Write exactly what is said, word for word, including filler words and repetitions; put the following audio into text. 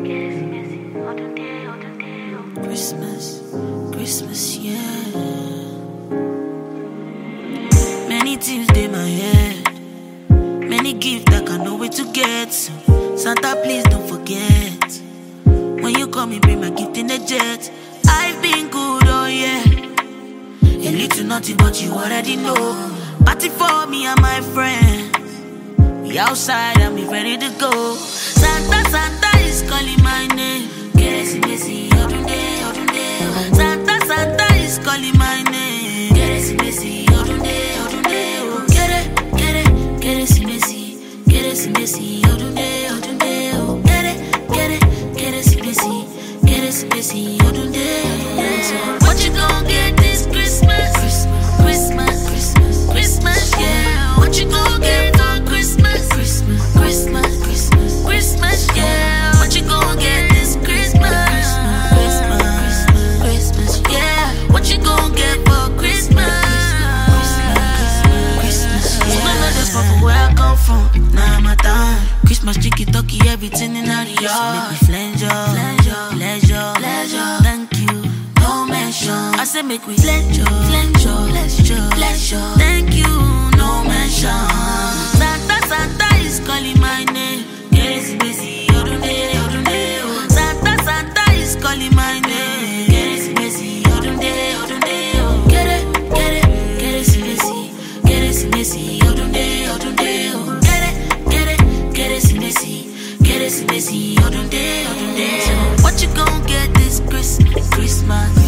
Christmas, Christmas, yeah. Many things in my head, many gifts I can't know where to get. So Santa, please don't forget. When you call me, bring my gift in the jet. I've been good, oh yeah. A little naughty, but you already know. Party for me and my friends. We outside and we ready to go. Santa, Santa is calling my name. Get it, messy, odunde, odunde. Santa, Santa is calling my name. Get it, messy, odunde, odunde. Get it, get it, get it, messy. Get it, messy, odunde, odunde. Get it, get it, get it, messy. Get it, messy, odunde. What you gon' get this Christmas? Christmas, Christmas, Christmas, yeah. What you gon' get on Christmas? Christmas, Christmas, Christmas, Christmas, yeah. What you gon' get this Christmas? Christmas, Christmas, yeah. What you gon' get for Christmas? Christmas, Christmas, yeah. You know this far from where I come from. Now my time. Christmas chicken, turkey, everything in the yard. Make me flange up, pleasure, pleasure. Thank you. No mention. I say make we pleasure, pleasure, pleasure, pleasure. Thank you, no mention. Santa, Santa is calling my name. Get it, busy, odunde, odunde. Santa, Santa is calling my name. Get it, busy, odunde, odunde. Get it, get it, get it, busy, get it, busy, odunde, odunde. Get it, get it, get it, busy, get it, busy, odunde, odunde. What you gon' get this Christmas? Christmas.